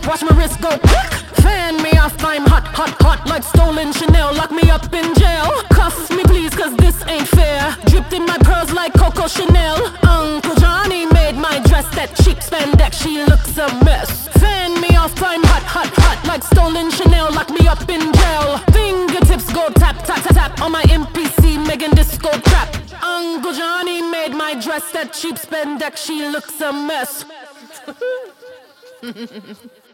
watch my wrist go. Fan me off, I'm hot, hot, hot like stolen Chanel. Lock me up in jail. Cuff me please, cause this ain't fair. Dripped in my pearls like Coco Chanel. Uncle Johnny made my dress that cheap spandex, she looks a mess. Fan me off, I'm hot, hot, hot like stolen Chanel. Lock me up in jail. Fingertips go tap, tap, tap, tap on my MPC, Megan Disco trap. Uncle Johnny made my dress that cheap spandex, she looks a mess.